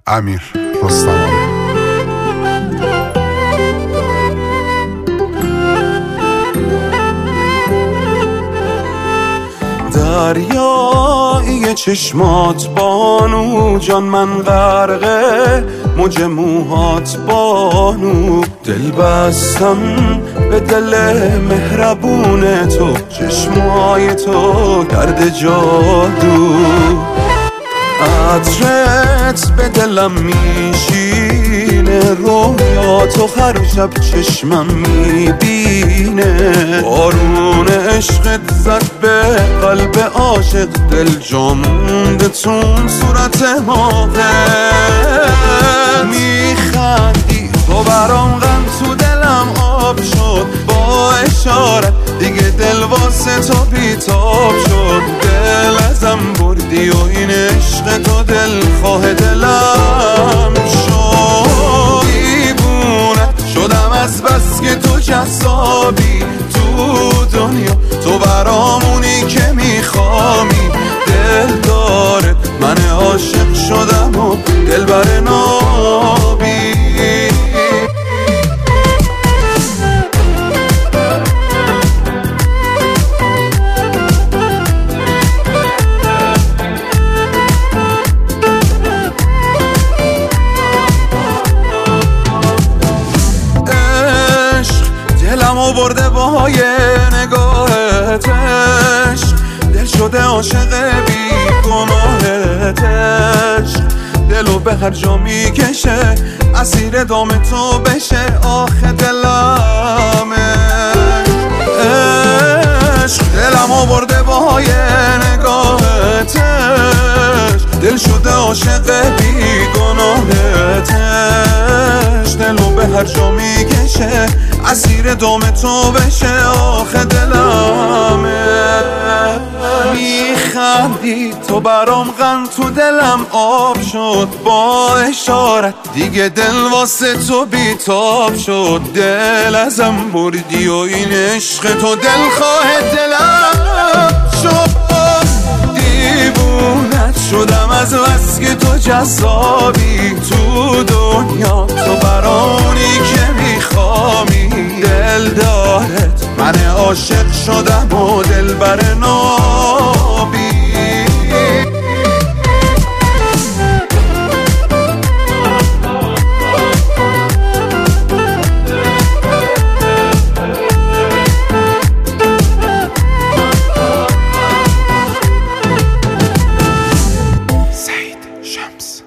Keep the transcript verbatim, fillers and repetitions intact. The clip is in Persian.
امیر رستمانی. دریای چشمات بانو جان، من غرقه موج موهات بانو، دل بستم به دل مهربون تو، چشمای تو کرده جادو، عطرت به دلم میشینه، رویاتو هر شب چشمم میبینه، بارون عشقت زد به قلب عاشق، دل جا مونده تون صورت ماهت، میخندی تو برام غم تو دلم آب شد، با اشارت دیگه دل واسه تو بیتاب شد، دل ازم بردی و این عشق تو دل خواه دلم شد، دیوونت شدم از بس که تو جذابی تو دنیا، تو برامونی که میخوامی، دل دارت من عاشق شدم و دل بر نابی. دلمو برده با یه نگاهت، عشق دل شده عاشق بی گناهت، عشق دلو به هر جا میکشه، اسیر دام تو بشه، آخه دلمه عشق دلمو برده با یه نگاهت، عشق دل شده عاشق بی گناهت، عشق دلو به هر جا میکشه، اسیر دام تو بشه، آخه دلمه میخندی تو برام غم تو دلم آب شد، با اشارت دیگه دل واسه تو بیتاب شد، دل ازم بردی و این عشق تو دل خواه دلم شد، دیوونت شدم از بس که تو جذابی تو دنیا، تو برانی که میخوامی، دل دارت من عاشق شدم و دل بر نابی. سعید شمس.